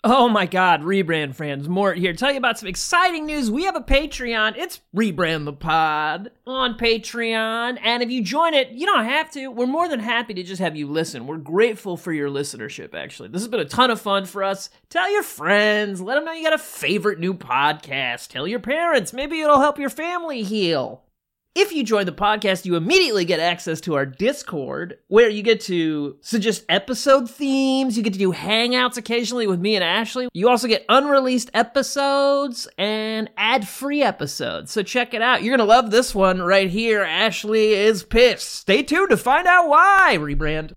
Oh my god, Rebrand friends, Mort here. Tell you about some exciting news. We have a Patreon. It's Rebrand the Pod on Patreon. And if you join it, you don't have to. We're more than happy to just have you listen. We're grateful for your listenership, actually. This has been a ton of fun for us. Tell your friends. Let them know you got a favorite new podcast. Tell your parents. Maybe it'll help your family heal. If you join the podcast, you immediately get access to our Discord, where you get to suggest episode themes, you get to do hangouts occasionally with me and Ashley. You also get unreleased episodes and ad-free episodes, so check it out. You're going to love this one right here. Ashley is pissed. Stay tuned to find out why. Rebrand.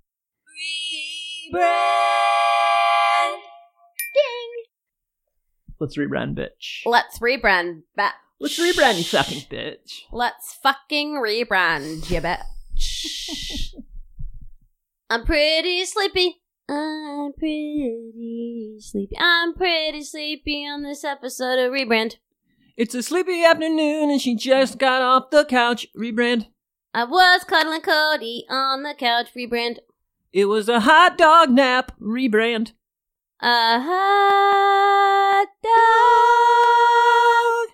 Rebrand! Ding! Let's rebrand, bitch. Let's rebrand, bitch. Let's rebrand, you fucking bitch. Let's fucking rebrand, you bitch. I'm pretty sleepy. I'm pretty sleepy. I'm pretty sleepy on this episode of Rebrand. It's a sleepy afternoon and she just got off the couch. Rebrand. I was cuddling Cody on the couch. Rebrand. It was a hot dog nap. Rebrand. A hot dog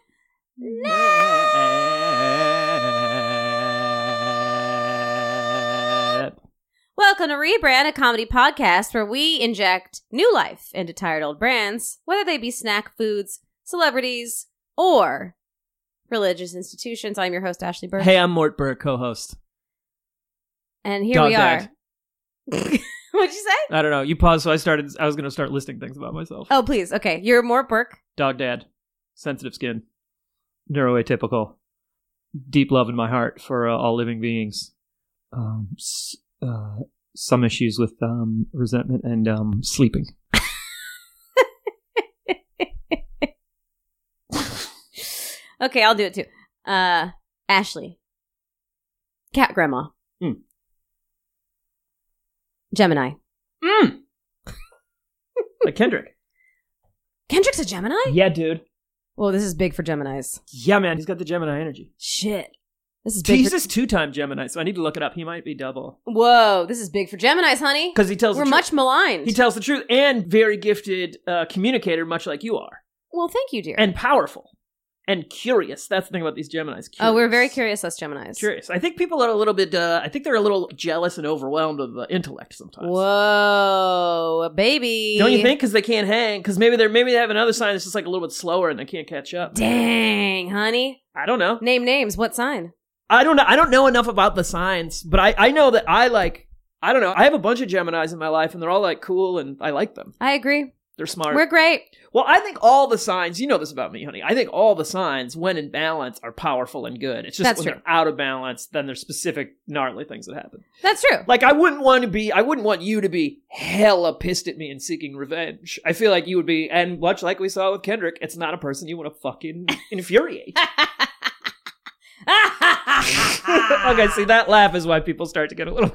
nap. Welcome to Rebrand, a comedy podcast where we inject new life into tired old brands, whether they be snack foods, celebrities, or religious institutions. I'm your host, Ashley Burke. Hey, I'm Mort Burke, co-host. And here Dog we are. dad. What'd you say? I don't know. You paused, so I was going to start listing things about myself. Oh, please. Okay. You're Mort Burke. Dog dad. Sensitive skin. Neuroatypical. Deep love in my heart for all living beings. Some issues with resentment and sleeping. Okay, I'll do it too. Ashley. Cat grandma. Gemini. Like Kendrick. Kendrick's a Gemini? Yeah, dude. Well, this is big for Geminis. Yeah, man. He's got the Gemini energy. Shit. This is big He's just two-time Gemini, so I need to look it up. He might be double. Whoa, this is big for Geminis, honey. Because he tells We're the truth. much maligned. He tells the truth and very gifted communicator, much like you are. Well, thank you, dear. And powerful. And curious. That's the thing about these Geminis. Curious. Oh, we're very curious, us Geminis. Curious. I think people are a little bit, I think they're a little jealous and overwhelmed of the intellect sometimes. Whoa, baby. Don't you think? Because they can't hang. Because maybe they have another sign that's just like a little bit slower and they can't catch up. Dang, honey. I don't know. Name names. What sign? I don't know. I don't know enough about the signs, but I know that I don't know. I have a bunch of Geminis in my life and they're all like cool and I like them. I agree. They're smart. We're great. Well, I think all the signs, you know this about me, honey. I think all the signs, when in balance, are powerful and good. It's just That's when true. they're out of balance, then there's specific gnarly things that happen. That's true. Like, I wouldn't want you to be hella pissed at me and seeking revenge. I feel like you would be, and much like we saw with Kendrick, it's not a person you want to fucking infuriate. Okay, see, that laugh is why people start to get a little...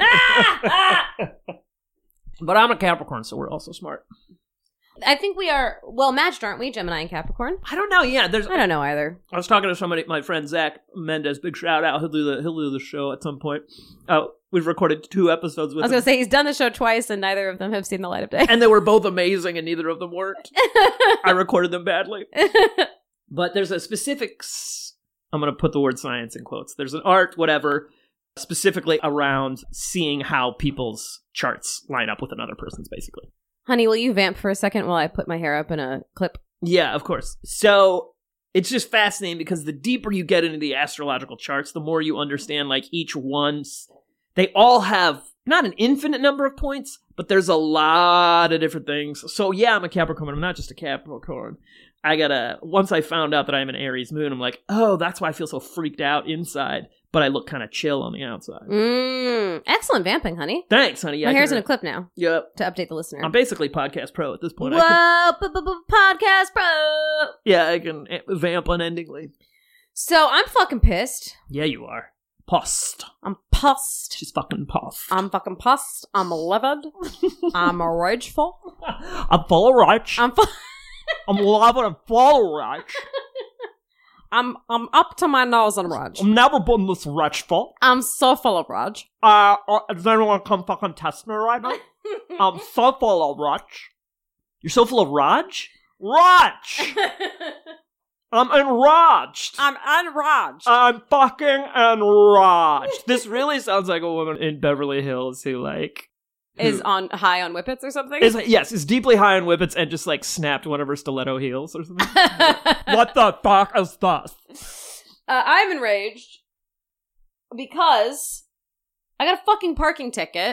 But I'm a Capricorn, so we're also smart. I think we are well matched, aren't we? Gemini and Capricorn. I don't know. Yeah, I don't know either. I was talking to somebody, my friend Zach Mendez. Big shout out. He'll do the show at some point. We've recorded 2 episodes with I was him. going to say he's done the show twice, and neither of them have seen the light of day. And they were both amazing, and neither of them worked. I recorded them badly. But there's a specific. I'm going to put the word science in quotes. There's an art, whatever, specifically around seeing how people's charts line up with another person's, basically. Honey, will you vamp for a second while I put my hair up in a clip? Yeah, of course. So it's just fascinating because the deeper you get into the astrological charts, the more you understand, like, each one's... They all have not an infinite number of points, but there's a lot of different things. So yeah, I'm a Capricorn, but I'm not just a Capricorn. Once I found out that I'm an Aries moon, I'm like, oh, that's why I feel so freaked out inside, but I look kind of chill on the outside. Excellent vamping, honey. Thanks, honey. Yeah, My hair's in a clip now. Yep. To update the listener. I'm basically podcast pro at this point. Whoa, podcast pro. Yeah, I can vamp unendingly. So I'm fucking pissed. Yeah, you are. Post. I'm pissed. She's fucking puffed. I'm fucking pissed. I'm livid. I'm rageful. I'm full of rage. I'm loving and full of rage. I'm up to my nose in rage. I've never been this rageful. I'm so full of rage. Does anyone come fucking test me right now? I'm so full of rage. You're so full of Raj? Raj! I'm enraged. I'm unraged. I'm fucking enraged. This really sounds like a woman in Beverly Hills who, like... Is high on whippets or something? Yes, is deeply high on whippets and just, like, snapped one of her stiletto heels or something. What the fuck is this? I'm enraged because I got a fucking parking ticket.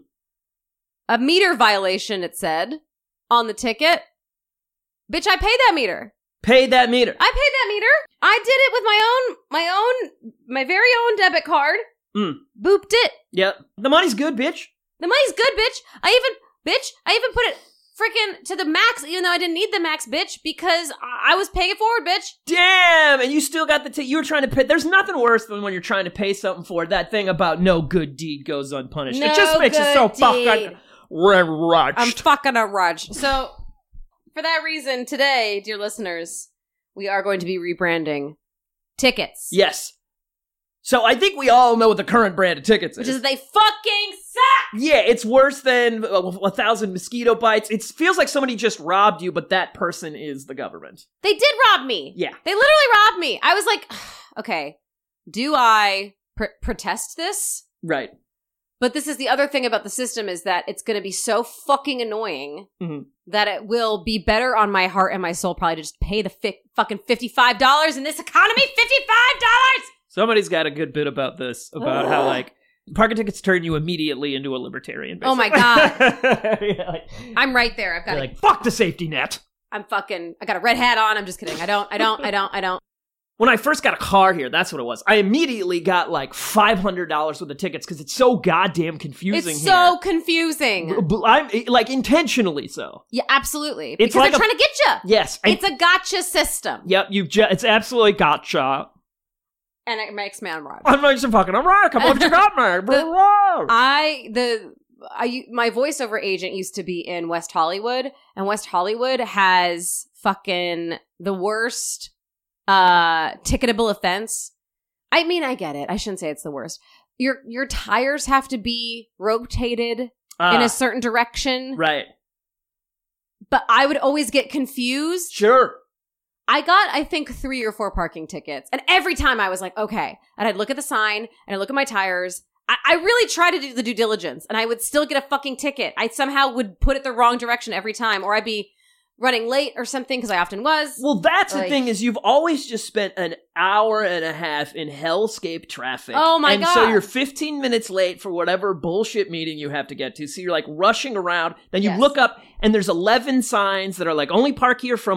A meter violation, it said, on the ticket. Bitch, I paid that meter. Paid that meter. I paid that meter. I did it with my very own debit card. Booped it. Yep. The money's good, bitch. The money's good, bitch. I even put it freaking to the max, even though I didn't need the max, bitch, because I was paying it forward, bitch. Damn! And you still got the you were trying to pay. There's nothing worse than when you're trying to pay something for that thing about no good deed goes unpunished. No it just makes you so fucking enraged. I'm fucking enraged. So, for that reason, today, dear listeners, we are going to be rebranding tickets. Yes. So I think we all know what the current brand of tickets is. Which is they fucking suck! Yeah, it's worse than 1,000 mosquito bites. It feels like somebody just robbed you, but that person is the government. They did rob me. Yeah. They literally robbed me. I was like, okay, do I protest this? Right. But this is the other thing about the system is that it's going to be so fucking annoying that it will be better on my heart and my soul probably to just pay the fucking $55 in this economy. $55! Somebody's got a good bit about this, about how, like, parking tickets turn you immediately into a libertarian, basically. Oh my God. Yeah, like, I'm right there. I've got like, fuck the safety net. I got a red hat on. I'm just kidding. I don't. When I first got a car here, that's what it was. I immediately got like $500 worth of tickets because it's so goddamn confusing. It's so confusing. I'm like intentionally so. Yeah, absolutely. It's because like they're trying to get you. Yes. It's a gotcha system. Yep. It's absolutely gotcha. And it makes me enraged. I'm like, fucking, I'm right. Come on, you got me. My voiceover agent used to be in West Hollywood, and West Hollywood has fucking the worst ticketable offense. I mean, I get it. I shouldn't say it's the worst. Your tires have to be rotated in a certain direction. Right. But I would always get confused. Sure. I got, I think, 3 or 4 parking tickets. And every time I was like, okay. And I'd look at the sign, and I'd look at my tires. I really try to do the due diligence, and I would still get a fucking ticket. I somehow would put it the wrong direction every time, or I'd be running late or something, because I often was. Well, that's the thing, is you've always just spent an hour and a half in hellscape traffic. Oh my God. And so you're 15 minutes late for whatever bullshit meeting you have to get to. So you're like rushing around. Then you look up, and there's 11 signs that are like, only park here from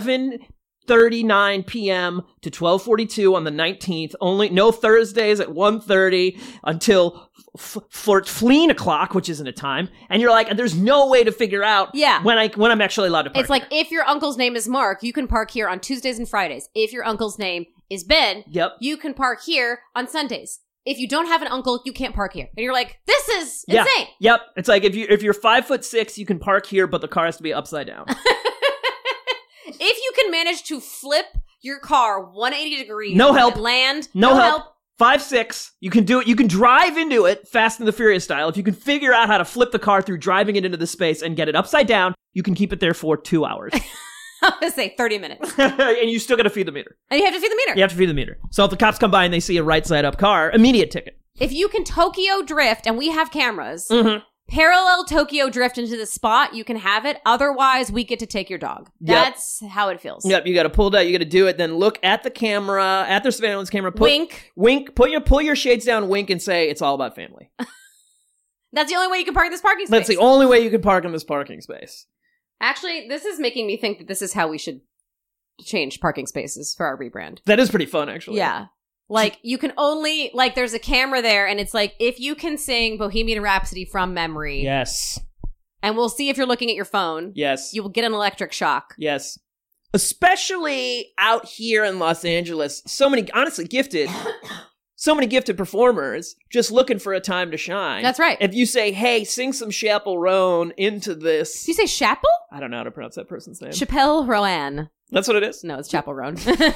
11:39 p.m. to 12:42 on the 19th. Only no Thursdays at 1:30 until 14 o'clock, which isn't a time. And you're like, and there's no way to figure out when I'm actually allowed to park. It's like, if your uncle's name is Mark, you can park here on Tuesdays and Fridays. If your uncle's name is Ben, you can park here on Sundays. If you don't have an uncle, you can't park here. And you're like, this is insane. Yep. It's like, if you're 5'6", you can park here, but the car has to be upside down. If you can manage to flip your car 180 degrees, no help, land, no help. 5'6", you can do it. You can drive into it, Fast and the Furious style. If you can figure out how to flip the car through driving it into the space and get it upside down, you can keep it there for 2 hours. I was gonna say 30 minutes. And you still gotta feed the meter. And you have to feed the meter. You have to feed the meter. So if the cops come by and they see a right side up car, immediate ticket. If you can Tokyo drift, and we have cameras, parallel Tokyo drift into the spot, you can have it. Otherwise, we get to take your dog. That's how it feels. Yep, you got to pull that. You got to do it. Then look at the camera, at their surveillance camera. Wink. Pull your shades down, wink, and say, it's all about family. That's the only way you can park in this parking space. That's the only way you can park in this parking space. Actually, this is making me think that this is how we should change parking spaces for our rebrand. That is pretty fun, actually. Yeah. Like, you can only, like, there's a camera there, and it's like, if you can sing Bohemian Rhapsody from memory. Yes. And we'll see if you're looking at your phone. Yes. You will get an electric shock. Yes. Especially out here in Los Angeles, so many gifted performers just looking for a time to shine. That's right. If you say, hey, sing some Chappell Roan into this. Do you say Chappell? I don't know how to pronounce that person's name. Chappell Roan. That's what it is? No, it's Chappell Roan.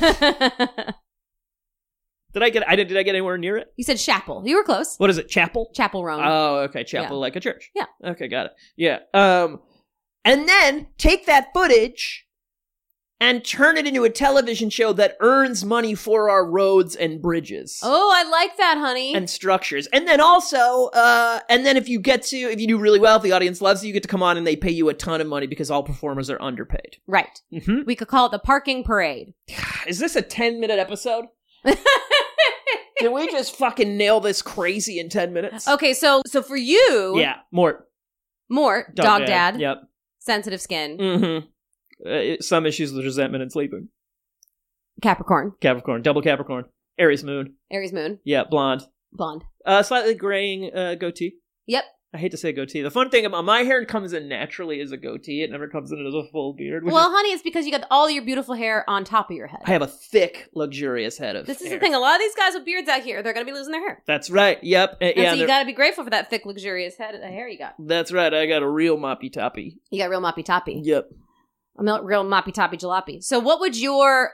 Did I get anywhere near it? You said Chappell. You were close. What is it? Chapel? Chappell Roan. Oh, okay. Chapel, like a church. Yeah. Okay, got it. Yeah. and then take that footage and turn it into a television show that earns money for our roads and bridges. Oh, I like that, honey. And structures. And then also, and then if you do really well, if the audience loves you get to come on and they pay you a ton of money because all performers are underpaid. Right. Mm-hmm. We could call it the parking parade. Is this a 10-minute episode? Can we just fucking nail this crazy in 10 minutes? Okay, so for you... Yeah, Mort. Dog dad. Yep. Sensitive skin. Mm-hmm. Some issues with resentment and sleeping. Capricorn. Double Capricorn. Aries moon. Yeah, blonde. Slightly graying goatee. Yep. I hate to say goatee. The fun thing about my hair comes in naturally as a goatee. It never comes in as a full beard. Well, honey, it's because you got all your beautiful hair on top of your head. I have a thick, luxurious head of This is hair. the thing. A lot of these guys with beards out here, they're going to be losing their hair. That's right. Yep. And so you got to be grateful for that thick, luxurious head of hair you got. That's right. I got a real moppy toppy. You got real moppy toppy. Yep. Real moppy toppy jalopy. So what would your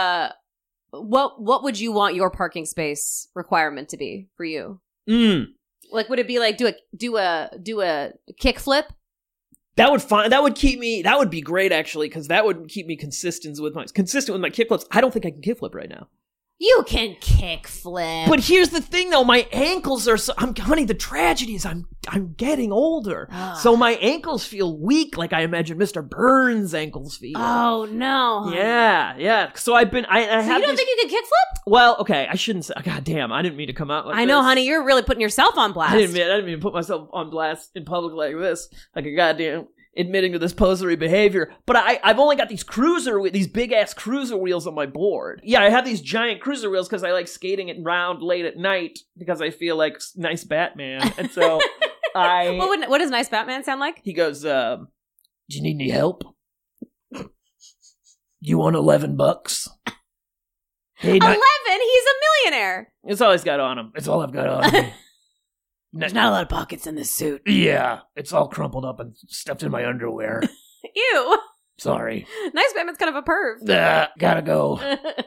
what would you want your parking space requirement to be for you? Like, would it be like do a kick flip? That would be great actually, because that would keep me consistent with my kickflips. I don't think I can kickflip right now. You can kick flip. But here's the thing though, my ankles are honey, the tragedy is I'm getting older. So my ankles feel weak, like I imagine Mr. Burns' ankles feel. Oh no. Honey. Yeah. So I you don't think you can kick flip? Well, okay, I shouldn't say. God damn, I didn't mean to come out like this. I know, honey, you're really putting yourself on blast. I didn't mean to put myself on blast in public like this, like a goddamn admitting to this posery behavior. But I've only got these big ass cruiser wheels on my board. Yeah, I have these giant cruiser wheels because I like skating it around late at night because I feel like nice Batman. And so what does nice Batman sound like? He goes, do you need any help? You want $11? Hey, 11? He's a millionaire. It's all he's got on him. It's all I've got on him. There's not a lot of pockets in this suit. Yeah, it's all crumpled up and stuffed in my underwear. Ew. Sorry. Nice Batman's kind of a perv. Gotta go.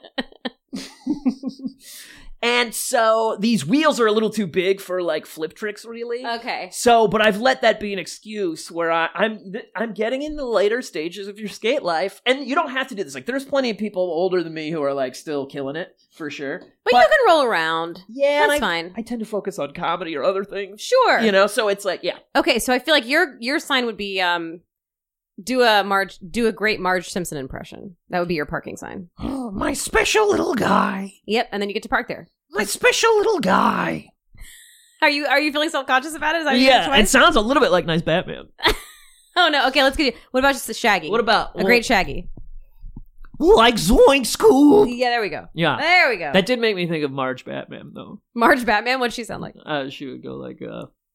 And so these wheels are a little too big for like flip tricks, really. Okay. So, but I've let that be an excuse where I'm getting in the later stages of your skate life, and you don't have to do this. Like, there's plenty of people older than me who are like still killing it for sure. But you can roll around. Yeah, that's fine. I tend to focus on comedy or other things. Sure. So it's like, yeah. Okay, so I feel like your sign would be do a great Marge Simpson impression. That would be your parking sign. Oh, my special little guy. Yep, and then you get to park there. My special little guy. Are you feeling self-conscious about it? Is that yeah, it sounds a little bit like Nice Batman. Oh no, okay, let's get you. What about just the Shaggy? What about a great Shaggy? Like Zoink School. Yeah, there we go. Yeah. There we go. That did make me think of Marge Batman, though. Marge Batman? What'd she sound like? She would go like,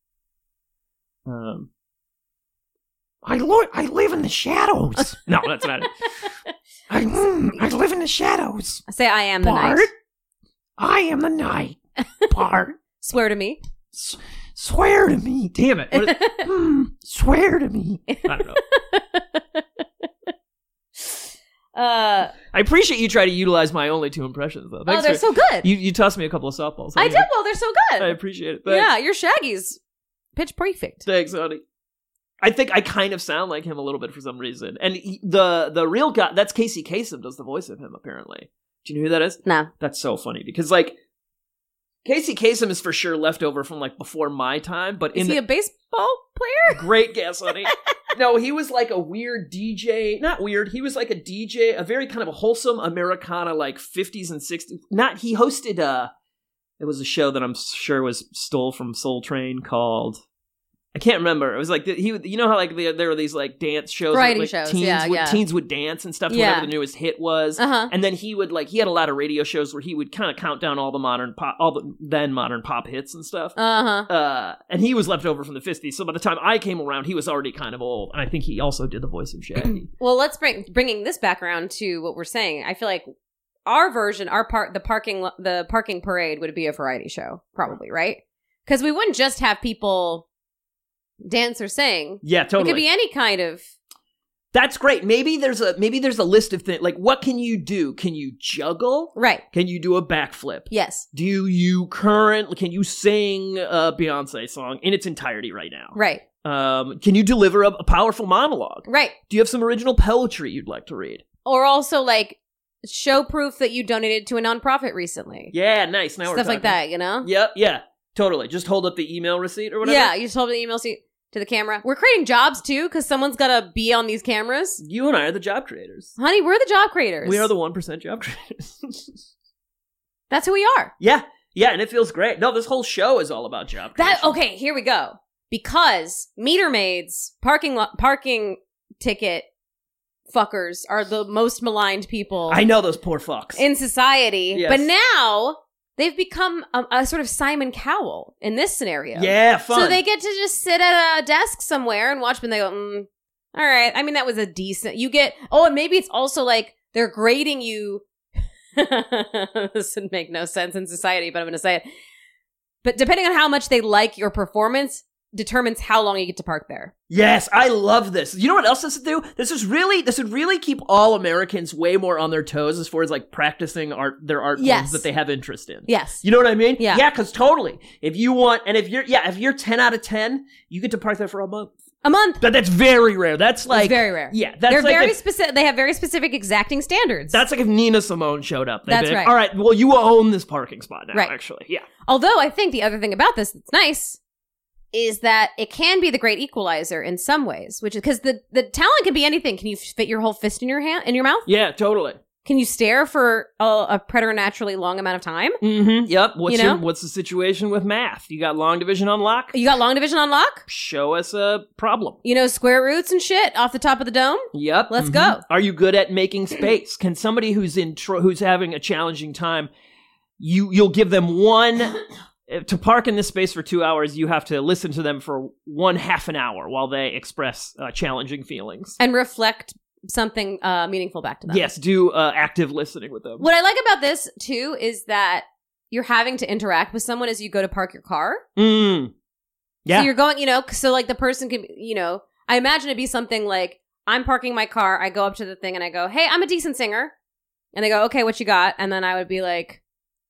I live in the shadows. No, that's not it. I live in the shadows. Say I am the night. I am the night. Bart. Swear to me. Swear to me. Damn it. Swear to me. I don't know. I appreciate you try to utilize my only two impressions, though. Thanks they're so good. You tossed me a couple of softballs. I did. Well, they're so good. I appreciate it. Thanks. Yeah, your Shaggy's pitch perfect. Thanks, honey. I think I kind of sound like him a little bit for some reason. And the real guy, that's Casey Kasem does the voice of him, apparently. Do you know who that is? No. That's so funny because, like, Casey Kasem is for sure left over from, like, before my time. But is he a baseball player? Great guess, honey. No, he was like a weird DJ. Not weird. He was like a DJ, a very kind of a wholesome Americana, like 50s and 60s. He hosted it was a show that I'm sure was stole from Soul Train called, I can't remember. It was like, you know how like there were these like dance shows, variety like, shows, teens would dance and stuff to whatever the newest hit was. And then he had a lot of radio shows where he would kind of count down all the then modern pop hits and stuff. And he was left over from the 50s. So by the time I came around, he was already kind of old. And I think he also did the voice of Shaggy. Well, let's bringing this back around to what we're saying. I feel like our version, the parking parade would be a variety show, probably, right? Because we wouldn't just have people dance or sing. Yeah, totally. It could be any kind of. That's great. Maybe there's a list of things. Like, what can you do? Can you juggle? Right. Can you do a backflip? Yes. Can you sing a Beyonce song in its entirety right now? Right. Can you deliver a powerful monologue? Right. Do you have some original poetry you'd like to read? Or also, like, show proof that you donated to a nonprofit recently. Yeah, nice. Now we're Stuff talking. like that, you know? Yep, yeah, totally. Just hold up the email receipt or whatever. Yeah, you just hold the email receipt to the camera. We're creating jobs, too, because someone's got to be on these cameras. You and I are the job creators. Honey, we're the job creators. We are the 1% job creators. That's who we are. Yeah, and it feels great. No, this whole show is all about job creation. Okay, here we go. Because meter maids, parking ticket fuckers are the most maligned people I know those poor fucks. in society. Yes. But now they've become a sort of Simon Cowell in this scenario. Yeah, fun. So they get to just sit at a desk somewhere and watch when they go, all right. I mean, that was a decent, and maybe it's also like they're grading you. This would make no sense in society, but I'm going to say it. But depending on how much they like your performance determines how long you get to park there. Yes, I love this. You know what else this would do? This would really keep all Americans way more on their toes as far as like practicing their art forms that they have interest in. Yes. You know what I mean? Yeah. Yeah, because totally. If you're 10 out of 10, you get to park there for a month. A month. But that's very rare. That's like It's very rare. Yeah, that's They're like very specific. They have very specific exacting standards. That's like if Nina Simone showed up. That's right. All right, well, you own this parking spot now, Right. actually. Yeah. Although I think the other thing about this that's nice is that it can be the great equalizer in some ways, which is because the talent can be anything. Can you fit your whole fist in your mouth? Yeah, totally. Can you stare for a preternaturally long amount of time? Mm-hmm. Yep. What's the situation with math? You got long division on lock? You got long division on lock? Show us a problem. You know square roots and shit off the top of the dome? Yep. Let's go. Are you good at making space? Can somebody who's having a challenging time, you'll give them one to park in this space for 2 hours, you have to listen to them for 1/2 an hour while they express challenging feelings. And reflect something meaningful back to them. Yes, do active listening with them. What I like about this, too, is that you're having to interact with someone as you go to park your car. Yeah. So you're going, so like the person can, I imagine it'd be something like, I'm parking my car, I go up to the thing and I go, hey, I'm a decent singer. And they go, okay, what you got? And then I would be like,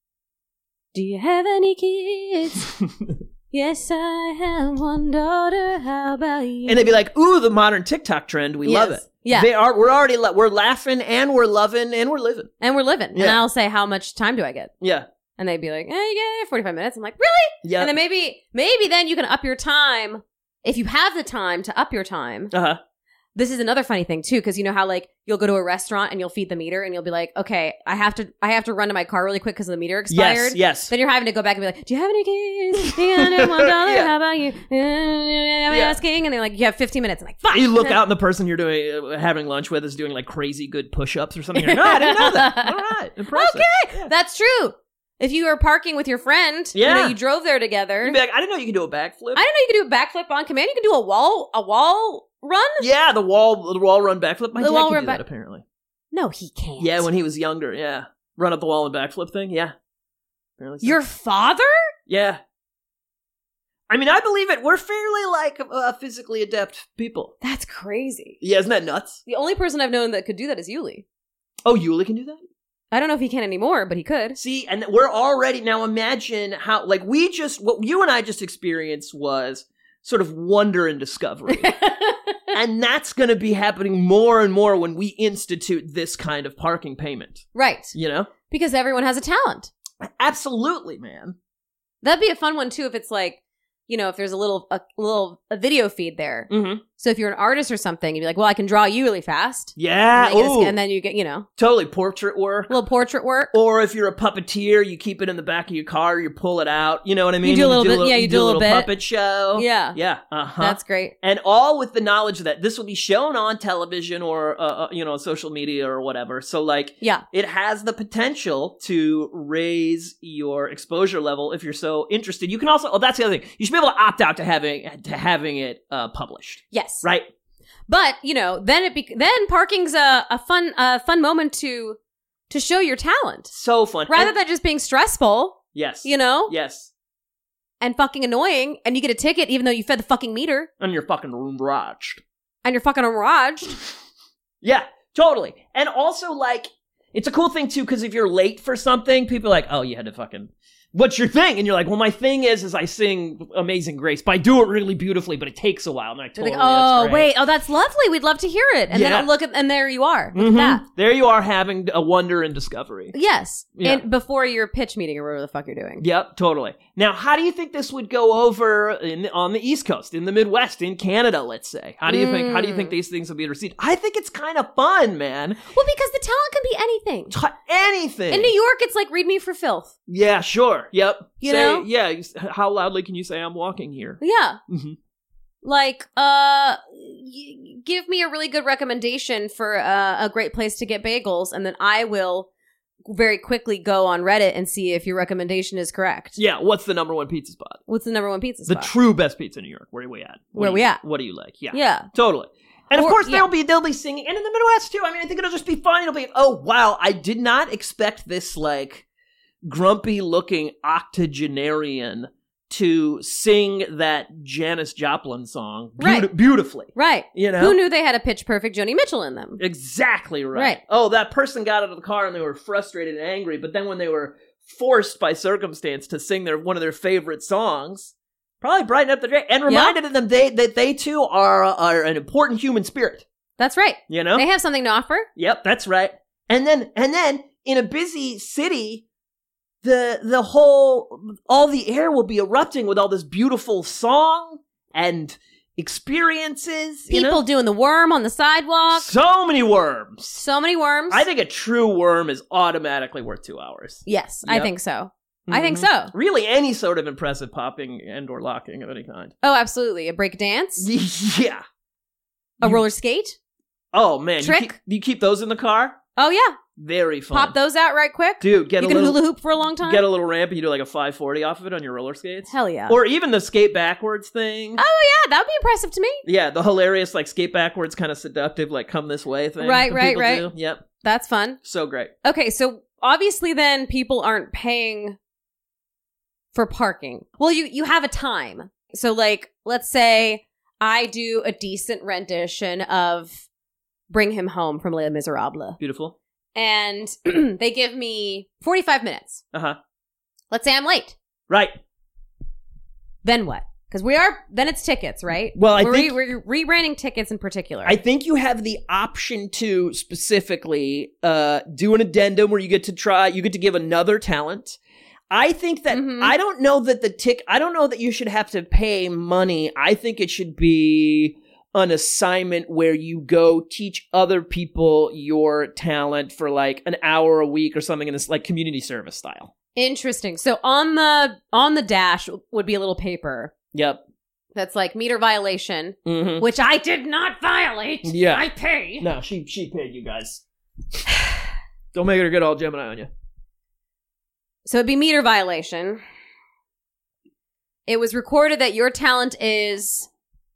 do you have any kids? Yes, I have one daughter. How about you? And they'd be like, ooh, the modern TikTok trend. We love it. Yeah. We're laughing and we're loving and we're living. And we're living. Yeah. And I'll say, how much time do I get? Yeah. And they'd be like, you get 45 minutes. I'm like, really? Yeah. And then maybe then you can up your time. If you have the time to up your time. Uh-huh. This is another funny thing too, because you know how like you'll go to a restaurant and you'll feed the meter and you'll be like, okay, I have to run to my car really quick because the meter expired. Yes. Then you're having to go back and be like, do you have any kids? $100? Yeah. How about you? Asking, and they're like, you have 15 minutes. I'm like, fuck. You look out and the person you're having lunch with is doing like crazy good push-ups or something. You're like, no, I didn't know that. All right, impressive. Okay, Yeah. that's true. If you were parking with your friend, Yeah. you drove there together. You'd be like, I didn't know you could do a backflip. I didn't know you could do a backflip on command. You can do a wall run. Yeah, the wall run backflip. My dad wall can run do that apparently. No, he can't. Yeah, when he was younger. Yeah, run up the wall and backflip thing. Yeah. Apparently so. Your father? Yeah. I mean, I believe it. We're fairly like physically adept people. That's crazy. Yeah, isn't that nuts? The only person I've known that could do that is Yuli. Oh, Yuli can do that? I don't know if he can anymore, but he could. See, and we're already, now imagine how, like, what you and I just experienced was sort of wonder and discovery. And that's going to be happening more and more when we institute this kind of parking payment. Right. You know? Because everyone has a talent. Absolutely, man. That'd be a fun one, too, if it's like, if there's a video feed there. Mm-hmm. So if you're an artist or something, you'd be like, well, I can draw you really fast. Yeah. And then you get, totally portrait work. A little portrait work. Or if you're a puppeteer, you keep it in the back of your car, you pull it out. You know what I mean? You do a little bit. Yeah, you do a little bit. Puppet show. Yeah. Yeah. Uh-huh. That's great. And all with the knowledge that this will be shown on television or, social media or whatever. So, like, yeah, it has the potential to raise your exposure level if you're so interested. You can also, that's the other thing. You should be able to opt out to having it published. Yes. Right? But, then parking's a fun moment to show your talent. So fun. Rather than just being stressful. Yes. Yes. And fucking annoying, and you get a ticket even though you fed the fucking meter. And you're fucking enraged. Yeah, totally. And also, like, it's a cool thing, too, because if you're late for something, people are like, oh, you had to fucking what's your thing? And you're like, well, my thing is I sing Amazing Grace, but I do it really beautifully, but it takes a while. And I totally, like, oh, that's great. wait, that's lovely. We'd love to hear it. And then I'll look at, and there you are. Look at that. There you are having a wonder and discovery. Yes. Yeah. And before your pitch meeting or whatever the fuck you're doing. Yep, totally. Now, how do you think this would go over on the East Coast, in the Midwest, in Canada, let's say? How do you think these things will be received? I think it's kind of fun, man. Well, because the talent can be anything. Anything. In New York, it's like, read me for filth. Yeah, sure. Yep. You know? Yeah. How loudly can you say I'm walking here? Yeah. Mm-hmm. Like, give me a really good recommendation for a great place to get bagels, and then I will very quickly go on Reddit and see if your recommendation is correct. Yeah, what's the number one pizza spot? What's the number one pizza spot? The true best pizza in New York. Where are we at? What do you like? Yeah. Yeah. Totally. And of course they'll be singing, and in the Midwest too. I mean, I think it'll just be fun. It'll be, oh wow, I did not expect this like grumpy looking octogenarian to sing that Janis Joplin song beautifully. Right. You know? Who knew they had a pitch perfect Joni Mitchell in them? Exactly right. Right. Oh, that person got out of the car and they were frustrated and angry, but then when they were forced by circumstance to sing one of their favorite songs, probably brightened up the day and reminded them that they too are an important human spirit. That's right. You know? They have something to offer. Yep, that's right. And then in a busy city, all the air will be erupting with all this beautiful song and experiences. People doing the worm on the sidewalk. So many worms. So many worms. I think a true worm is automatically worth 2 hours. Yes, Yep. I think so. Mm-hmm. I think so. Really, any sort of impressive popping and or locking of any kind. Oh, absolutely. A break dance? Yeah. A roller skate? Oh, man. Trick? You keep those in the car? Oh, yeah. Very fun. Pop those out right quick. Dude, you can hula hoop for a long time. Get a little ramp and you do like a 540 off of it on your roller skates. Hell yeah. Or even the skate backwards thing. Oh yeah, that would be impressive to me. Yeah, the hilarious like skate backwards kind of seductive like come this way thing. Right. Do. Yep. That's fun. So great. Okay, so obviously then people aren't paying for parking. Well, you have a time. So like, let's say I do a decent rendition of Bring Him Home from Les Miserables. Beautiful. And they give me 45 minutes. Uh-huh. Let's say I'm late. Right. Then what? Because then it's tickets, right? Well, we're rebranding tickets in particular. I think you have the option to specifically do an addendum where you get to give another talent. I think that, I don't know that you should have to pay money. I think it should be an assignment where you go teach other people your talent for like an hour a week or something in this like community service style. Interesting. So on the dash would be a little paper. Yep. That's like meter violation, which I did not violate. Yeah. I pay. No, she paid you guys. Don't make her get all Gemini on you. So it'd be meter violation. It was recorded that your talent is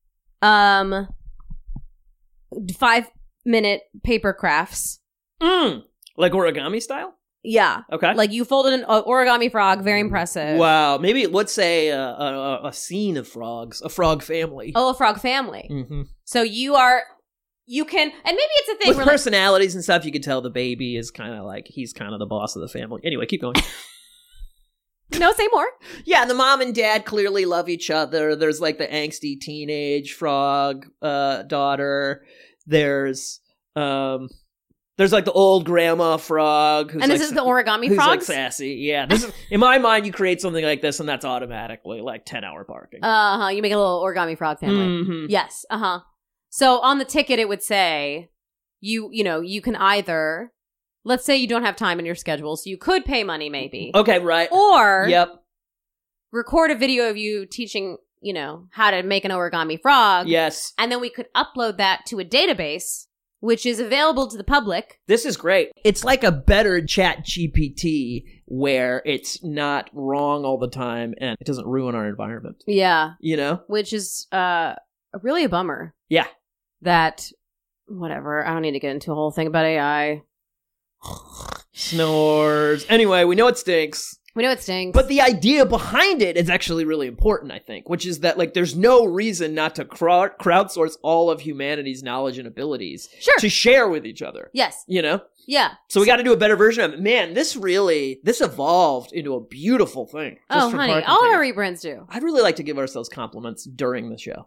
5-minute paper crafts. Like origami style? Yeah. Okay. Like you folded an origami frog. Very impressive. Wow. Maybe let's say a scene of frogs. A frog family. Oh, a frog family. Mm-hmm. So you can, and maybe it's a thing with where personalities and stuff, you can tell the baby is kind of like, he's kind of the boss of the family. Anyway, keep going. No, say more. Yeah, the mom and dad clearly love each other. There's like the angsty teenage frog daughter. There's like the old grandma frog. And this is the origami who's frogs? Like sassy. Yeah. This is, in my mind, you create something like this and that's automatically like 10-hour parking. Uh-huh. You make a little origami frog family. Mm-hmm. Yes. Uh-huh. So on the ticket, it would say you can either, let's say you don't have time in your schedule, so you could pay money maybe. Okay, right. Or record a video of you teaching, how to make an origami frog. Yes. And then we could upload that to a database, which is available to the public. This is great. It's like a better Chat GPT where it's not wrong all the time and it doesn't ruin our environment. Yeah. Which is really a bummer. Yeah. That, whatever, I don't need to get into a whole thing about AI. Snores. Anyway, we know it stinks. We know it stinks. But the idea behind it is actually really important, I think, which is that, like, there's no reason not to crowdsource all of humanity's knowledge and abilities to share with each other. Yes. You know? Yeah. So we got to do a better version of it. Man, this evolved into a beautiful thing. Oh, honey, all our rebrands do. I'd really like to give ourselves compliments during the show.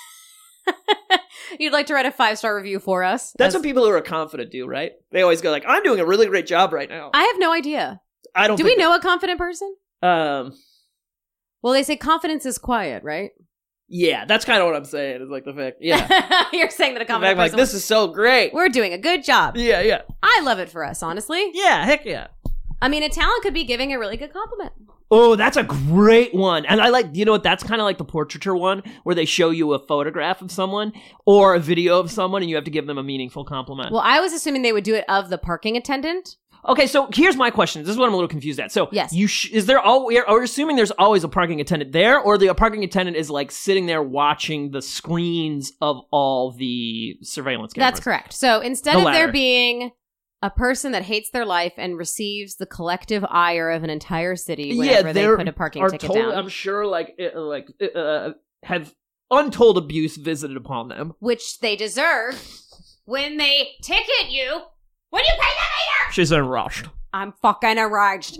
You'd like to write a 5-star review for us? That's what people who are confident do, right? They always go like, I'm doing a really great job right now. I have no idea. I don't Do we know a confident person? Well, they say confidence is quiet, right? Yeah, that's kind of what I'm saying. It's like the fact, yeah. You're saying that a confident person... like, this is so great. We're doing a good job. Yeah. I love it for us, honestly. Yeah, heck yeah. I mean, a talent could be giving a really good compliment. Oh, that's a great one. And I like, you know what, that's kind of like the portraiture one, where they show you a photograph of someone or a video of someone and you have to give them a meaningful compliment. Well, I was assuming they would do it of the parking attendant. Okay, so here's my question. This is what I'm a little confused at. So, yes. We're assuming there's always a parking attendant there, or the parking attendant is like sitting there watching the screens of all the surveillance cameras? That's correct. So instead of there being a person that hates their life and receives the collective ire of an entire city whenever they put a parking ticket down. I'm sure, have untold abuse visited upon them. Which they deserve when they ticket you. When you pay the meter! She's enraged. I'm fucking enraged.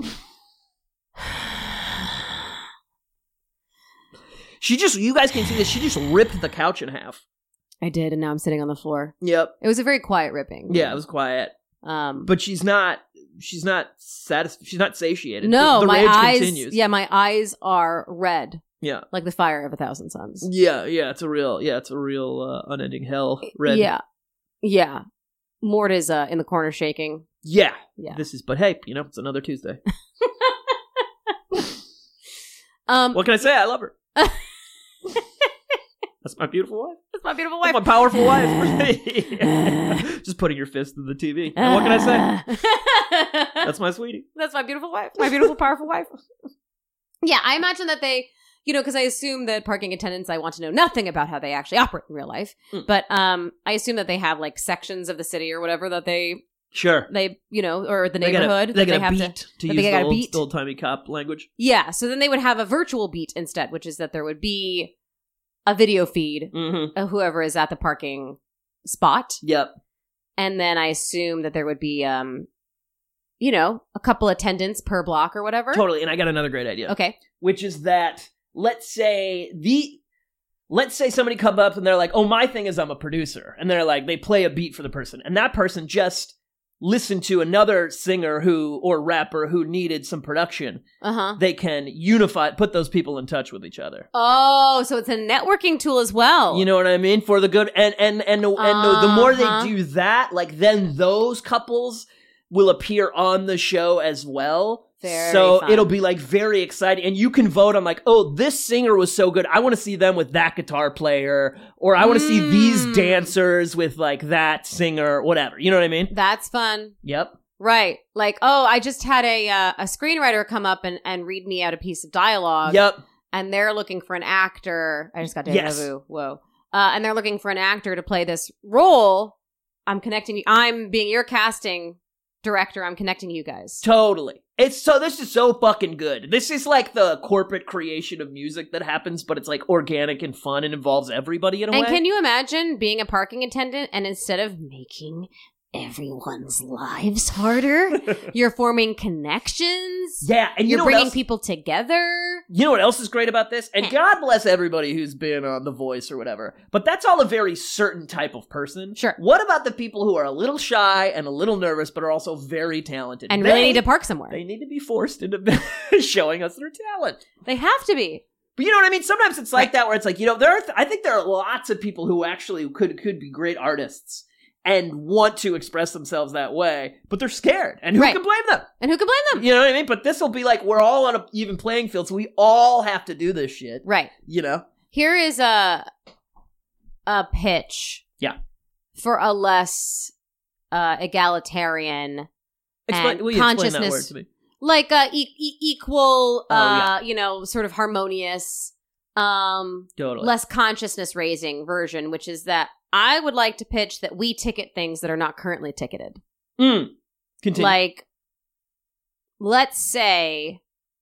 You guys can see this, she just ripped the couch in half. I did, and now I'm sitting on the floor. Yep. It was a very quiet ripping. Yeah, it was quiet. But she's not satisfied. She's not satiated. No, the my rage eyes. continues. Yeah, my eyes are red. Yeah, like the fire of 1,000 suns. Yeah. It's a real unending hell. Red. Yeah. Mort is in the corner shaking. Yeah. But hey, it's another Tuesday. What can I say? I love her. That's my beautiful wife. That's my beautiful wife. That's my powerful wife. Just putting your fist in the TV. And what can I say? That's my sweetie. That's my beautiful wife. My beautiful, powerful wife. Yeah, I imagine that they, because I assume that parking attendants, I want to know nothing about how they actually operate in real life. But I assume that they have like sections of the city or whatever that they... Sure. They, or the neighborhood. They get a beat to use the old-timey cop language. Yeah, so then they would have a virtual beat instead, which is that there would be a video feed of whoever is at the parking spot. Yep. And then I assume that there would be, a couple attendants per block or whatever. Totally, and I got another great idea. Okay. Which is that, let's say somebody come up and they're like, oh, my thing is I'm a producer. And they're like, they play a beat for the person. And that person just listened to another singer or rapper who needed some production. They can put those people in touch with each other. Oh, so it's a networking tool as well. You know what I mean? For the good. And the more they do that, like, then those couples will appear on the show as well. So fun. It'll be like very exciting. And you can vote on like, oh, this singer was so good. I want to see them with that guitar player. Or I want to see these dancers with like that singer, whatever. You know what I mean? That's fun. Yep. Right. Like, oh, I just had a screenwriter come up and read me out a piece of dialogue. Yep. And they're looking for an actor. I just got deja vu. Yes. Whoa. And they're looking for an actor to play this role. I'm connecting you. I'm being your casting director. I'm connecting you guys. Totally. This is so fucking good. This is like the corporate creation of music that happens, but it's like organic and fun and involves everybody in a way. And can you imagine being a parking attendant and instead of making everyone's lives harder, you're forming connections? Yeah, and you're bringing people together. You know what else is great about this? And God bless everybody who's been on The Voice or whatever, but that's all a very certain type of person. Sure. What about the people who are a little shy and a little nervous, but are also very talented? And really need to park somewhere. They need to be forced into showing us their talent. They have to be. But you know what I mean? Sometimes it's like that where it's like, I think there are lots of people who actually could be great artists and want to express themselves that way, but they're scared. And who can blame them? And who can blame them? You know what I mean? But this will be like, we're all on an even playing field, so we all have to do this shit. Right. Here is a pitch. Yeah. For a less egalitarian consciousness. Explain that word to me. Like equal, sort of harmonious, totally. Less consciousness raising version, which is that I would like to pitch that we ticket things that are not currently ticketed. Continue. Like, let's say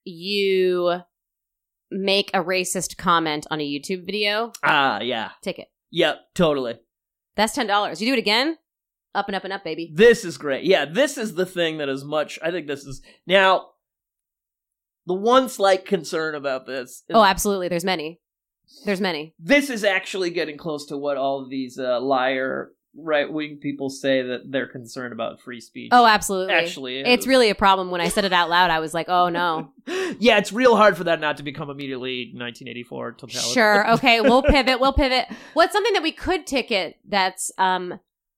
you make a racist comment on a YouTube video, Yeah. ticket. Yep, totally. That's $10. You do it again, up and up and up, baby. This is great. Yeah, this is the thing that is much... I think this is... Now, the one slight concern about this... Oh, absolutely. There's many. This is actually getting close to what all of these liar right-wing people say that they're concerned about free speech. Oh, absolutely. Actually is. It's really a problem. When I said it out loud, I was like, oh, no. Yeah, it's real hard for that not to become immediately 1984 totality. Sure. Okay, we'll pivot. What's something that we could ticket that's fun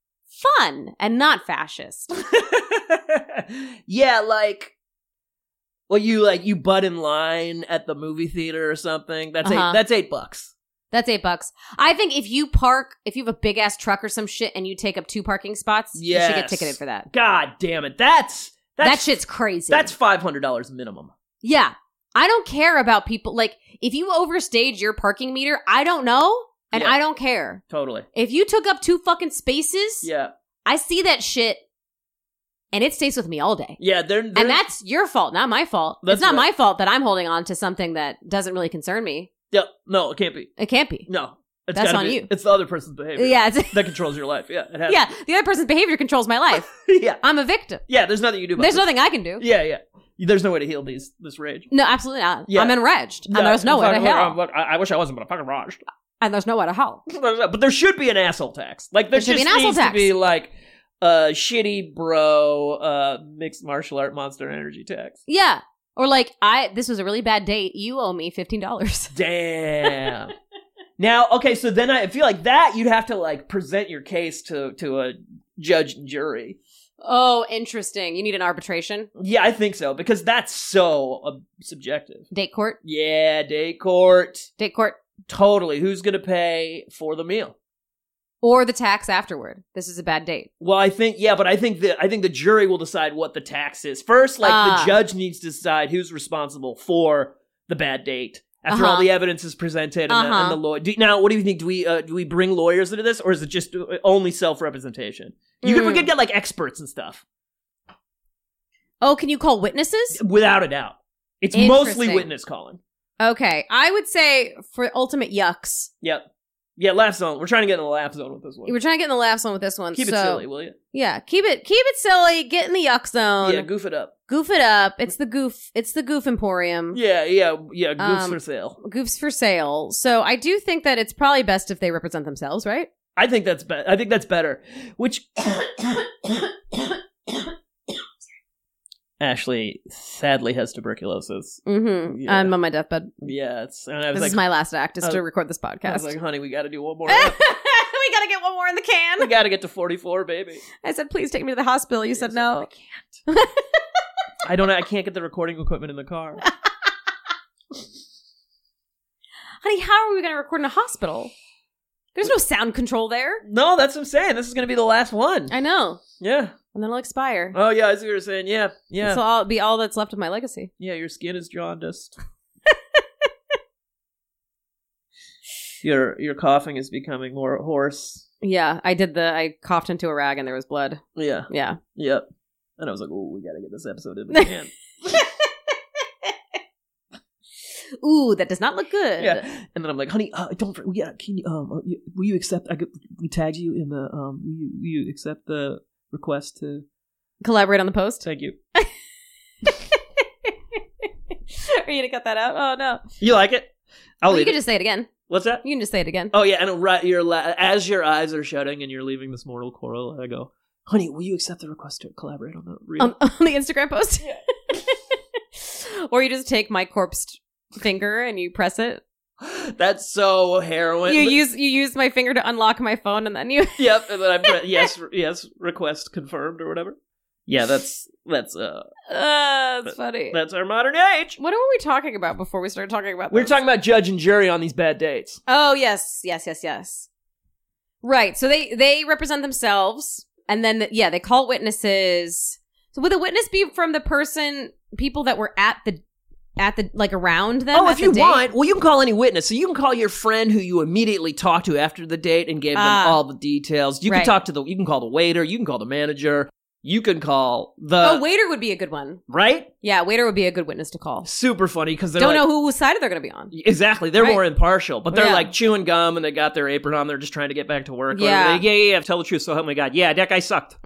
and not fascist? Yeah, like... Well, you butt in line at the movie theater or something. That's $8. That's $8. I think if you have a big ass truck or some shit and you take up 2 parking spots, you should get ticketed for that. God damn it. That shit's crazy. That's $500 minimum. Yeah. I don't care about people. Like, if you overstage your parking meter, I don't know, and I don't care. Totally. If you took up 2 fucking spaces, I see that shit, and it stays with me all day. Yeah, and that's your fault, not my fault. It's not my fault that I'm holding on to something that doesn't really concern me. Yep. No, it can't be. It can't be. No. That's on you. It's the other person's behavior. Yeah. That controls your life. Yeah. It has to. The other person's behavior controls my life. Yeah. I'm a victim. Yeah, there's nothing you do about There's nothing I can do. Yeah. There's no way to heal this rage. No, absolutely not. Yeah. I'm enraged. And there's no way to heal. I wish I wasn't, but I'm fucking raged. And there's no way to help. But there should be an asshole tax. Like, there just needs to be, like, shitty bro mixed martial art monster energy tax. Yeah. Or like, this was a really bad date. You owe me $15. Damn. Now, okay, so then I feel like that you'd have to like present your case to a judge and jury. Oh, interesting. You need an arbitration? Yeah, I think so, because that's so subjective. Date court? Yeah, date court. Date court. Totally. Who's going to pay for the meal? Or the tax afterward. This is a bad date. Well, I think the jury will decide what the tax is. First, like, the judge needs to decide who's responsible for the bad date after all the evidence is presented and the lawyer. Now, what do you think? Do we bring lawyers into this, or is it just only self-representation? We could get, like, experts and stuff. Oh, can you call witnesses? Without a doubt. It's mostly witness calling. Okay. I would say for ultimate yucks. Yep. Yeah, laugh zone. We're trying to get in the laugh zone with this one. We're trying to get in the laugh zone with this one. Keep it silly, will you? Yeah, keep it silly. Get in the yuck zone. Yeah, goof it up. Goof it up. It's the goof emporium. Yeah. Goofs for sale. Goofs for sale. So I do think that it's probably best if they represent themselves, right? I think that's better. Which Ashley sadly has tuberculosis. Mm-hmm. Yeah. I'm on my deathbed. Yeah, this is my last act, is to record this podcast. I was like, honey, we got to do one more. We got to get one more in the can. We got to get to 44, baby. I said, please take me to the hospital. You said no. I can't. I can't get the recording equipment in the car. Honey, how are we going to record in a hospital? There's no sound control there. No, that's what I'm saying. This is going to be the last one. I know. Yeah. And then it'll expire. Oh, yeah, I see what you're saying. Yeah. So I'll be all that's left of my legacy. Yeah, your skin is jaundiced. Your coughing is becoming more hoarse. Yeah, I coughed into a rag and there was blood. Yeah. Yeah. Yep. And I was like, oh, we got to get this episode in the can. Ooh, that does not look good. Yeah, and then I'm like, honey, don't. Yeah, can you? Will you accept? We tagged you in the. Will you accept the request to collaborate on the post? Thank you. Are you gonna cut that out? Oh no. You like it? You can just say it again. What's that? You can just say it again. Oh yeah, and as your eyes are shutting and you're leaving this mortal coil, I go, honey, will you accept the request to collaborate on the reel? On the Instagram post? Yeah. Or you just take my corpsed finger and you press it. That's so heroin. You use my finger to unlock my phone and then you Yep, and then I press yes, request confirmed or whatever. Yeah, that's funny. That's our modern age. What were we talking about before we started talking about this? We were talking about judge and jury on these bad dates. Oh, yes. Right. So they represent themselves and then they call witnesses. So would the witness be from the people that were at the like around them? Oh, if you want, well, you can call any witness. So you can call your friend who you immediately talked to after the date and gave them all the details. You can you can call the waiter, you can call the manager, you can call the... waiter would be a good one. Right? Yeah, waiter would be a good witness to call. Super funny because they're Don't know whose side they're going to be on. Exactly. They're more impartial, but they're Yeah. like chewing gum and they got their apron on. They're just trying to get back to work. Yeah. Or they, yeah, tell the truth. So help me God. Yeah, that guy sucked.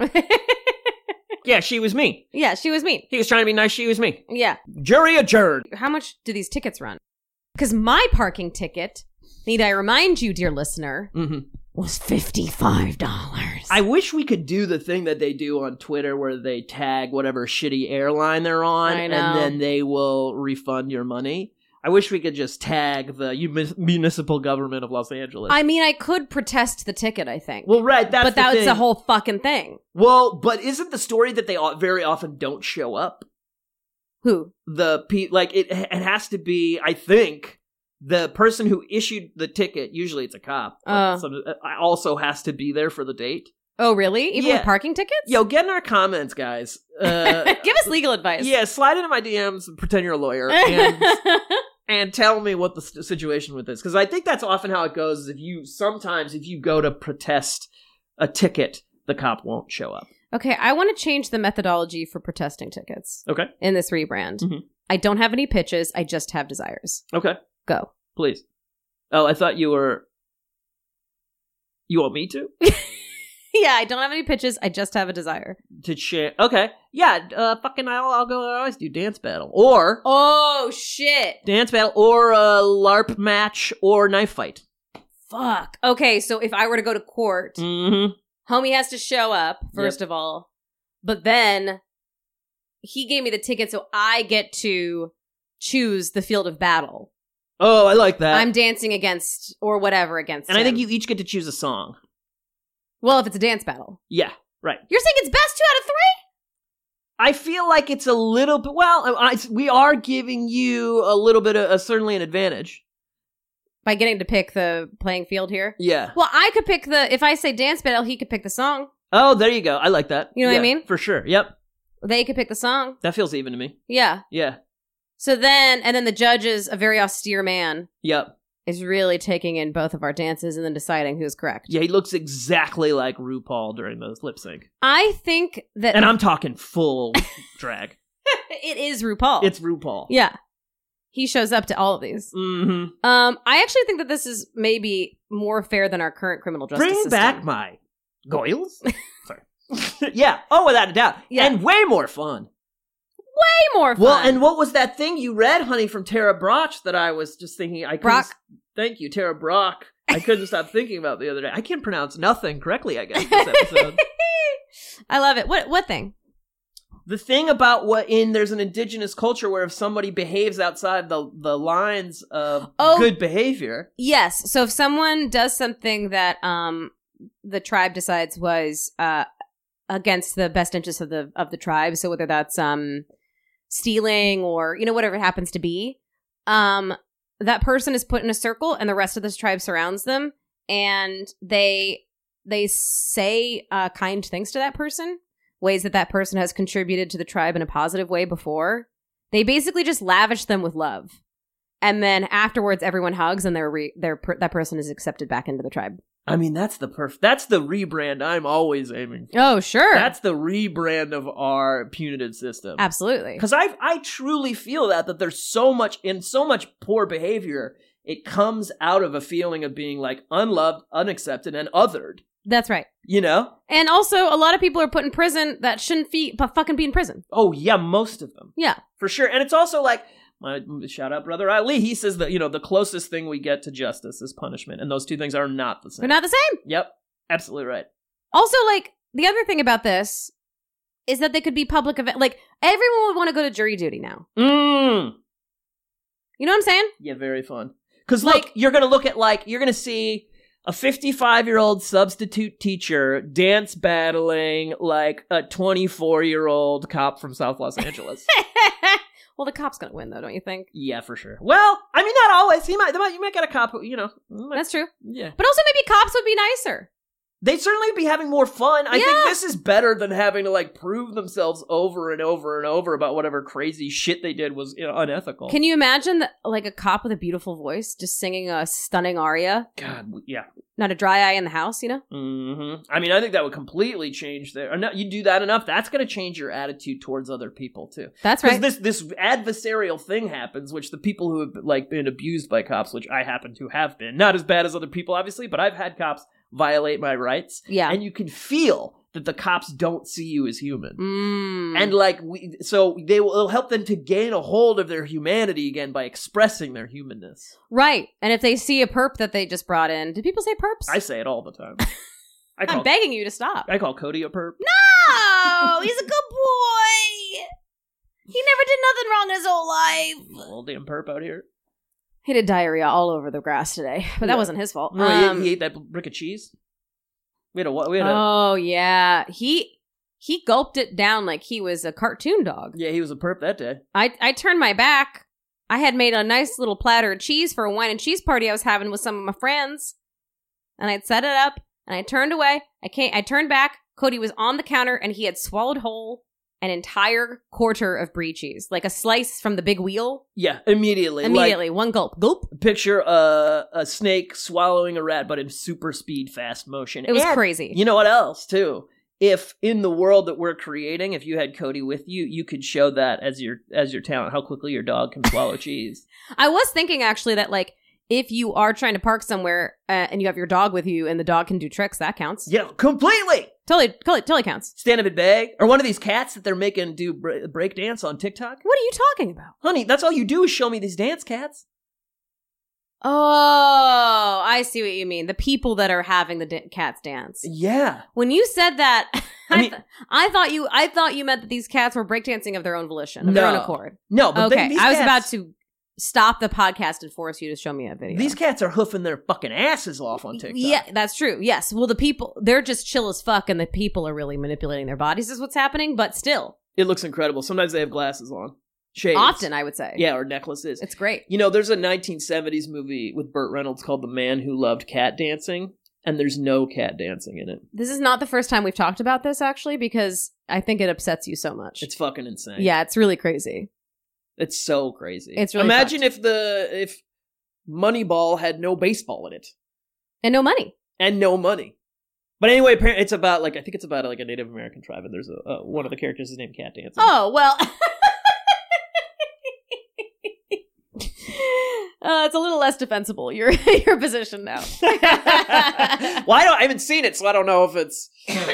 Yeah, she was me. Yeah, she was mean. He was trying to be nice. She was me. Yeah. Jury adjourned. How much do these tickets run? Because my parking ticket, need I remind you, dear listener, was $55. I wish we could do the thing that they do on Twitter where they tag whatever shitty airline they're on I know. and then they will refund your money. I wish we could just tag the municipal government of Los Angeles. I mean, I could protest the ticket, I think. Well, right, that's but the that's thing. the whole fucking thing. Well, but isn't the story that they very often don't show up? Who? It has to be, I think, the person who issued the ticket, usually it's a cop, also has to be there for the date. Oh, really? Even with parking tickets? Yo, get in our comments, guys. Give us legal advice. Yeah, slide into my DMs, pretend you're a lawyer, and tell me what the situation with this. Because I think that's often how it goes, is if you go to protest a ticket, the cop won't show up. Okay, I want to change the methodology for protesting tickets. Okay. In this rebrand. I don't have any pitches, I just have desires. Okay. Go. Please. Oh, I thought you were... You want me to? Yeah, I don't have any pitches, I just have a desire. To share. Okay. Yeah, I'll go, I always do dance battle. Or... Oh, shit. Dance battle, or a LARP match, or knife fight. Fuck. Okay, so if I were to go to court, homie has to show up, first of all. But then, he gave me the ticket, so I get to choose the field of battle. Oh, I like that. I'm dancing against, or whatever against And him. I think you each get to choose a song. Well, if it's a dance battle. Yeah, right. You're saying it's best 2 out of 3? I feel like it's a little bit... Well, we are giving you a little bit of... certainly an advantage. By getting to pick the playing field here? Yeah. Well, I could pick if I say dance battle, he could pick the song. Oh, there you go. I like that. You know what I mean? For sure. Yep. They could pick the song. That feels even to me. Yeah. Yeah. So then the judge is a very austere man. Yep. Is really taking in both of our dances and then deciding who's correct. Yeah, he looks exactly like RuPaul during those lip sync. I think that... And I'm talking full drag. It is RuPaul. It's RuPaul. Yeah. He shows up to all of these. Mm-hmm. I actually think that this is maybe more fair than our current criminal justice Bring system. back my goils? Sorry. Yeah. Oh, without a doubt. Yeah. And way more fun. Way more fun. Well, and what was that thing you read, honey, from Tara Brach that I was just thinking... Brock? Thank you, Tara Brach. I couldn't stop thinking about the other day. I can pronounce nothing correctly, I guess, this episode. I love it. What thing? The thing about there's an indigenous culture where if somebody behaves outside the lines of good behavior. Yes. So if someone does something that the tribe decides was against the best interests of the tribe, so whether that's stealing or whatever it happens to be, that person is put in a circle and the rest of this tribe surrounds them and they say kind things to that person. Ways that person has contributed to the tribe in a positive way before. They basically just lavish them with love. And then afterwards, everyone hugs and that person is accepted back into the tribe. I mean, that's the rebrand I'm always aiming for. Oh, sure. That's the rebrand of our punitive system. Absolutely. Because I truly feel that there's so much poor behavior, it comes out of a feeling of being like unloved, unaccepted, and othered. That's right. And also, a lot of people are put in prison that shouldn't fucking be in prison. Oh, yeah, most of them. Yeah. For sure. And it's also like, my shout out brother Ali, he says that, the closest thing we get to justice is punishment. And those two things are not the same. They're not the same. Yep. Absolutely right. Also, the other thing about this is that they could be public event. Everyone would want to go to jury duty now. You know what I'm saying? Yeah, very fun. Because, you're going to look at, you're going to see a 55-year-old substitute teacher dance battling like a 24-year-old cop from South Los Angeles. Well, the cop's gonna win, though, don't you think? Yeah, for sure. Well, I mean, not always. You might get a cop who, That's true. Yeah. But also maybe cops would be nicer. They'd certainly be having more fun. I Yeah. think this is better than having to, like, prove themselves over and over and over about whatever crazy shit they did was unethical. Can you imagine, like, a cop with a beautiful voice just singing a stunning aria? God, yeah. Not a dry eye in the house, you know? Mm-hmm. I mean, I think that would completely change you do that enough, that's going to change your attitude towards other people, too. That's right. Because this adversarial thing happens, which the people who have, like, been abused by cops, which I happen to have been, not as bad as other people, obviously, but I've had cops violate my rights. Yeah. And you can feel that the cops don't see you as human. Mm. And like so it'll help them to gain a hold of their humanity again by expressing their humanness. Right. And if they see a perp that they just brought in, do people say perps? I say it all the time. I'm begging you to stop. I call Cody a perp. No! He's a good boy! He never did nothing wrong his whole life. Old damn perp out here. He did diarrhea all over the grass today, but that Yeah. wasn't his fault. No, he ate that brick of cheese. Oh yeah, he gulped it down like he was a cartoon dog. Yeah, he was a perp that day. I turned my back. I had made a nice little platter of cheese for a wine and cheese party I was having with some of my friends, and I'd set it up and I turned away. I turned back. Cody was on the counter and he had swallowed whole an entire quarter of brie cheese, like a slice from the big wheel. Yeah, immediately. Immediately, one gulp. Gulp. Like, picture a snake swallowing a rat, but in super speed, fast motion. It was And crazy. You know what else, too? If in the world that we're creating, if you had Cody with you, you could show that as your talent, how quickly your dog can swallow cheese. I was thinking actually that like if you are trying to park somewhere and you have your dog with you and the dog can do tricks, that counts. Yeah, completely. Totally counts. Stand up and beg. Or one of these cats that they're making do break dance on TikTok. What are you talking about? Honey, that's all you do is show me these dance cats. Oh, I see what you mean. The people that are having the cats dance. Yeah. When you said that, I thought you meant that these cats were breakdancing of their own volition, of their own accord. No, but okay. these I was cats, about to stop the podcast and force you to show me a video. These cats are hoofing their fucking asses off on TikTok. Yeah, that's true. Yes. Well, the people, they're just chill as fuck, and the people are really manipulating their bodies is what's happening, but still. It looks incredible. Sometimes they have glasses on. Shades. Often, I would say. Yeah, or necklaces. It's great. You know, there's a 1970s movie with Burt Reynolds called The Man Who Loved Cat Dancing, and there's no cat dancing in it. This is not the first time we've talked about this, actually, because I think it upsets you so much. It's fucking insane. Yeah, it's really crazy. It's so crazy. It's really Imagine fucked. if Moneyball had no baseball in it. And no money. And no money. But anyway, it's about I think it's about like a Native American tribe, and there's one of the characters is named Cat Dancing. Oh, well. It's a little less defensible, your position now. Well, I haven't seen it, so I don't know if it's...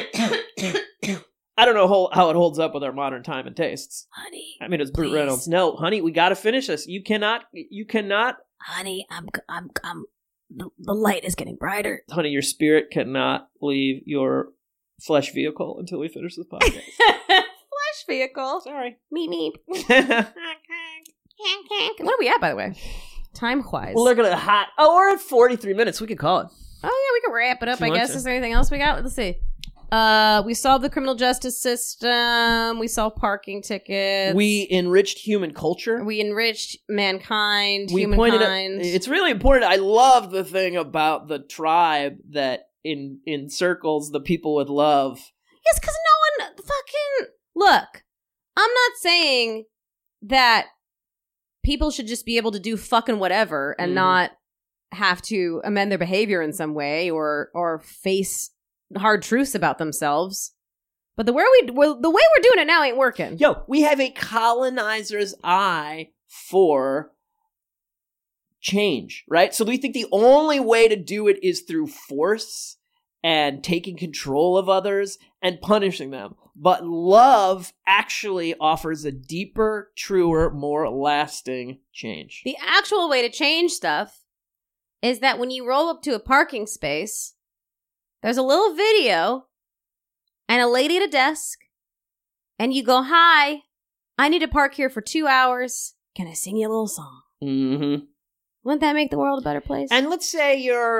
I don't know how it holds up with our modern time and tastes. Honey, I mean, it's Burt please. Reynolds. No, honey, we gotta finish this. You cannot... Honey, the light is getting brighter. Honey, your spirit cannot leave your flesh vehicle until we finish this podcast. Flash vehicle. Sorry. Meep meep. Well, What are we at, by the way? Time-wise. they're gonna hot... Oh, we're at 43 minutes. We could call it. Oh, yeah, we can wrap it up, If you I want guess. to. Is there anything else we got? Let's see. We solved the criminal justice system. We solved parking tickets. We enriched human culture. We enriched mankind, We pointed out, humankind. it's really important. I love the thing about the tribe that encircles the people with love. Yes, because no one fucking... Look, I'm not saying that people should just be able to do fucking whatever and Mhm. not have to amend their behavior in some way or face hard truths about themselves. But the way we're doing it now ain't working. Yo, we have a colonizer's eye for change, right? So we think the only way to do it is through force and taking control of others and punishing them. But love actually offers a deeper, truer, more lasting change. The actual way to change stuff is that when you roll up to a parking space, there's a little video and a lady at a desk, and you go, "Hi, I need to park here for 2 hours. Can I sing you a little song?" Mm-hmm. Wouldn't that make the world a better place? And let's say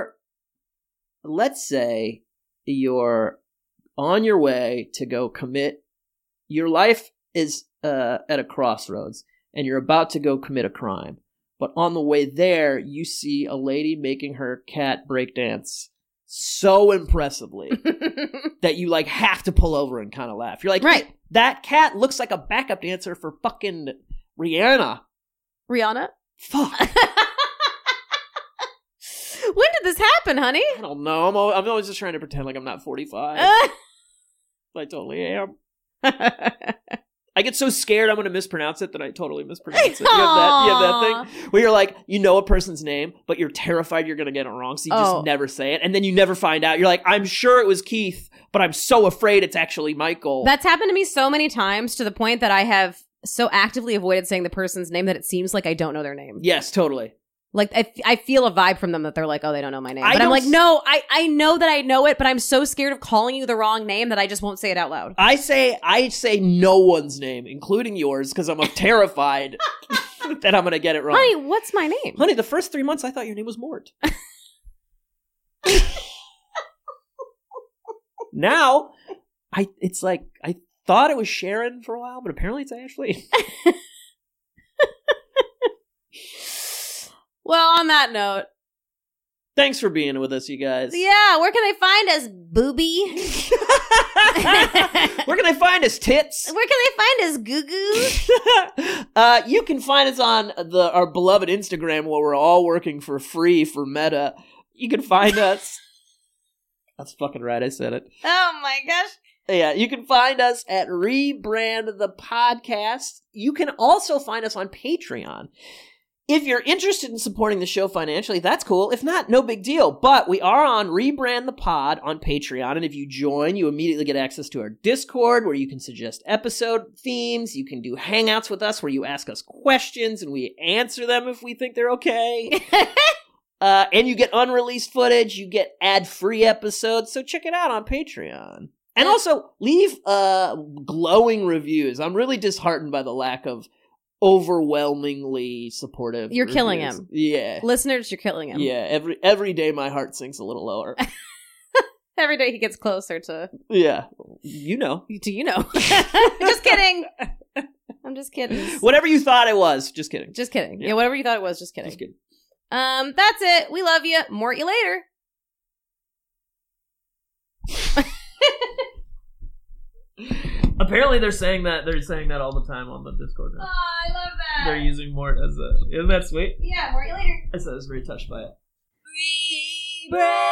you're on your way to go commit. Your life is at a crossroads, and you're about to go commit a crime. But on the way there, you see a lady making her cat break dance so impressively that you like have to pull over and kind of laugh. You're like, Right. That cat looks like a backup dancer for fucking Rihanna. Rihanna? Fuck. When did this happen, honey? I don't know. I'm always just trying to pretend like I'm not 45. I totally am. I get so scared I'm going to mispronounce it that I totally mispronounce it. You have that thing where you're like, you know a person's name, but you're terrified you're going to get it wrong, so you just never say it, and then you never find out. You're like, I'm sure it was Keith, but I'm so afraid it's actually Michael. That's happened to me so many times to the point that I have so actively avoided saying the person's name that it seems like I don't know their name. Yes, totally. Like, I feel a vibe from them that they're like, oh, they don't know my name. But I'm don't like, no, I know that I know it, but I'm so scared of calling you the wrong name that I just won't say it out loud. I say no one's name, including yours, because I'm terrified that I'm going to get it wrong. Honey, what's my name? Honey, the first 3 months I thought your name was Mort. Now, it's like, I thought it was Sharon for a while, but apparently it's Ashley. Well, on that note. Thanks for being with us, you guys. Yeah, where can they find us, booby? Where can they find us, tits? Where can they find us, goo-goo? You can find us on our beloved Instagram where we're all working for free for Meta. You can find us. That's fucking right, I said it. Oh my gosh. Yeah, you can find us at Rebrand the Podcast. You can also find us on Patreon. If you're interested in supporting the show financially, that's cool. If not, no big deal. But we are on Rebrand the Pod on Patreon, and if you join, you immediately get access to our Discord, where you can suggest episode themes. You can do hangouts with us, where you ask us questions, and we answer them if we think they're okay. And you get unreleased footage. You get ad-free episodes. So check it out on Patreon. And also, leave glowing reviews. I'm really disheartened by the lack of overwhelmingly supportive You're reviews. Killing him. Yeah. Listeners, you're killing him. Yeah, every day my heart sinks a little lower. Every day he gets closer to... Yeah. You know. Do you know? Just kidding. I'm just kidding. Whatever you thought it was. Just kidding. Just kidding. Yeah, whatever you thought it was, just kidding. Just kidding. That's it. We love you. Mort you later. Apparently they're saying that all the time on the Discord now. Oh, I love that. They're using Mort as a... Isn't that sweet? Yeah, Mort you later. I was very touched by it. Rebrand.